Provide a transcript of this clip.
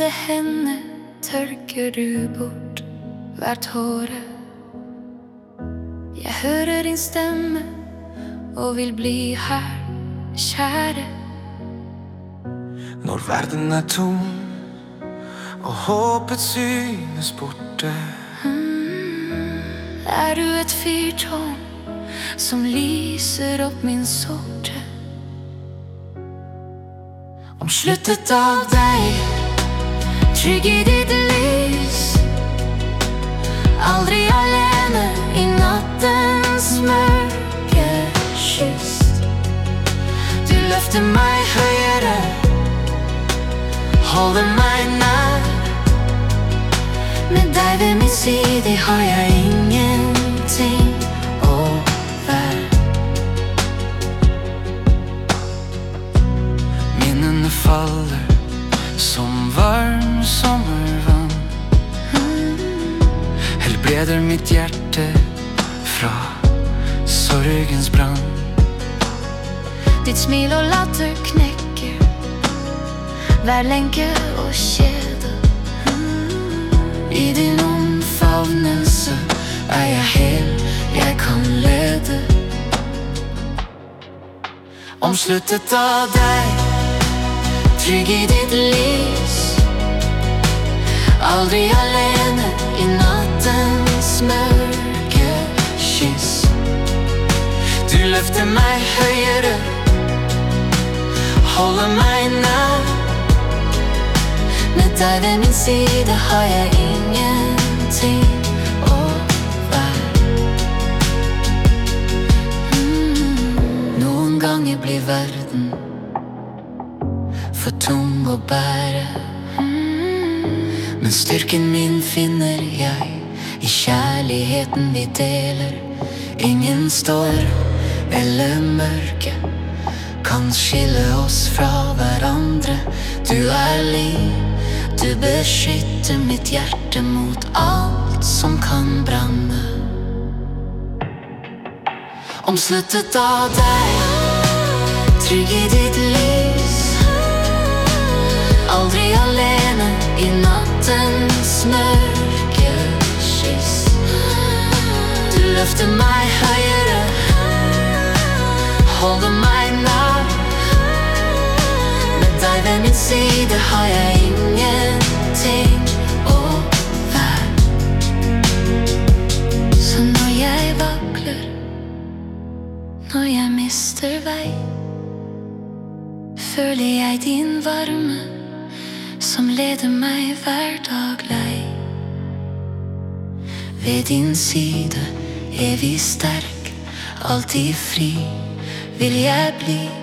Ved henne tørker du bort hver tåre. Jeg hører din stemme og vil bli her, kjære. Når verden er tom og håpet synes borte, Er du et fyrtårn som lyser opp min sorte. Omsluttet av deg, trygg i ditt lys, aldri alene i nattens mørke kyss. Du løfter meg høyere, holder meg nær. Med deg ved min side har jeg ingenting å være. minnene faller som varm sommervann. Helbreder mitt hjerte fra sorgens brann. Ditt smil og latter knekker hver lenke og kjede. I din omfavnelse er jeg hel, jeg kan lede. Omsluttet av deg, trygg i ditt lys, aldri alene i nattens mørke kyss. Du løfter meg høyere, holder meg nær. Med deg ved min side har jeg ingenting å være. Noen ganger blir verden for tung å bære, men styrken min finner jeg i kjærligheten vi deler. Ingen storm eller mørke kan skille oss fra hverandre. Du er liv, du beskytter mitt hjerte mot alt som kan brenne. Omsluttet av deg, trygg i ditt lys, aldri alene i nattens mørke kyss. Du løfter meg høyere, holder meg nær. Med deg ved min side har jeg ingenting å være. Så når jeg vakler, når jeg mister vei, føler jeg din varme som leder meg hver dag lei. Ved din side evig sterk, alltid fri vil jeg bli.